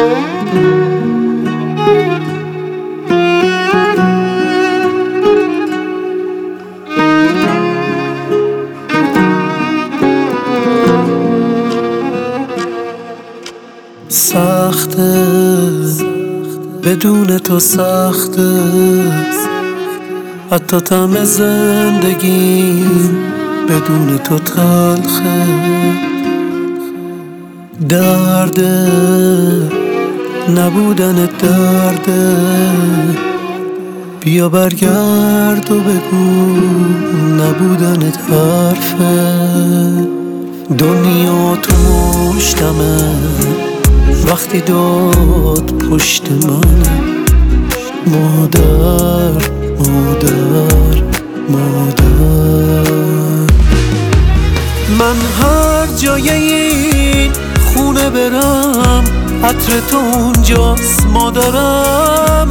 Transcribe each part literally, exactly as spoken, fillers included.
سخته بدون تو، سخته حتی طعم زندگی بدون تو تلخه. درده نبودن درده، بیا برگرد و بگو نبودنت حرفه. دنیا تو مشتمه وقتی داد پشت منه. مادر مادر مادر، من هر جای این خونه برم عطر تو اونجاست مادرم.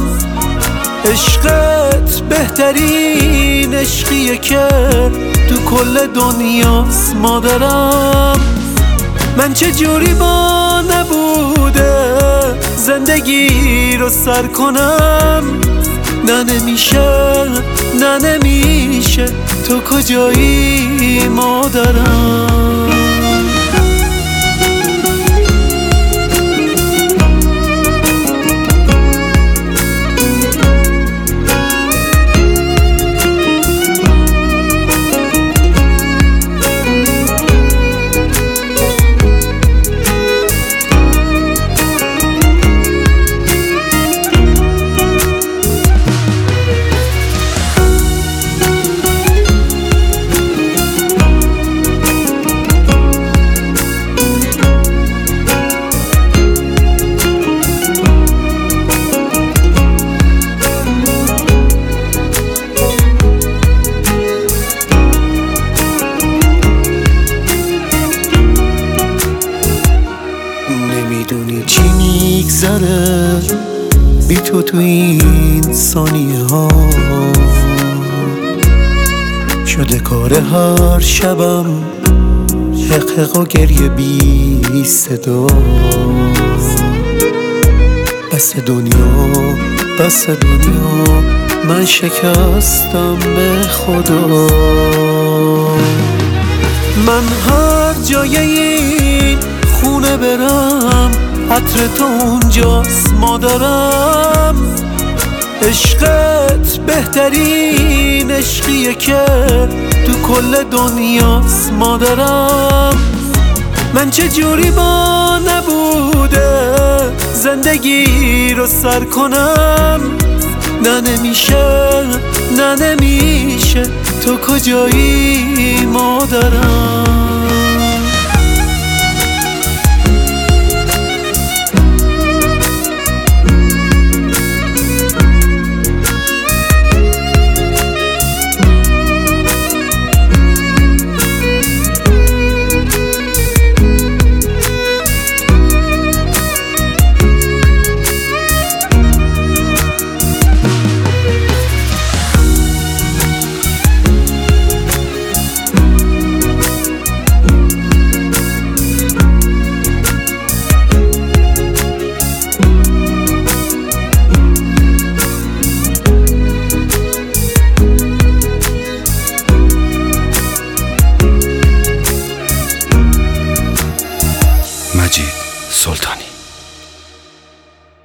عشقت بهترین عشقیه که تو کل دنیاست مادرم. من چه جوری با نبوده زندگی رو سر کنم. نه نمیشه نه نمیشه، تو کجایی مادرم؟ نمیدونی چی میگذره بی تو تو این ثانیه ها. شده کار هر شبم حقق و گریه بی صدا. بس دنیا بس دنیا، من شکستم به خدا. من هر جای این خونه برم عطر تو اونجاست مادرم. عشقت بهترین عشقیه که تو کل دنیاست مادرم. من چه جوری با نبوده زندگی رو سر کنم. نه نمیشه نه نمیشه، تو کجایی مادرم؟ مجید سلطانی.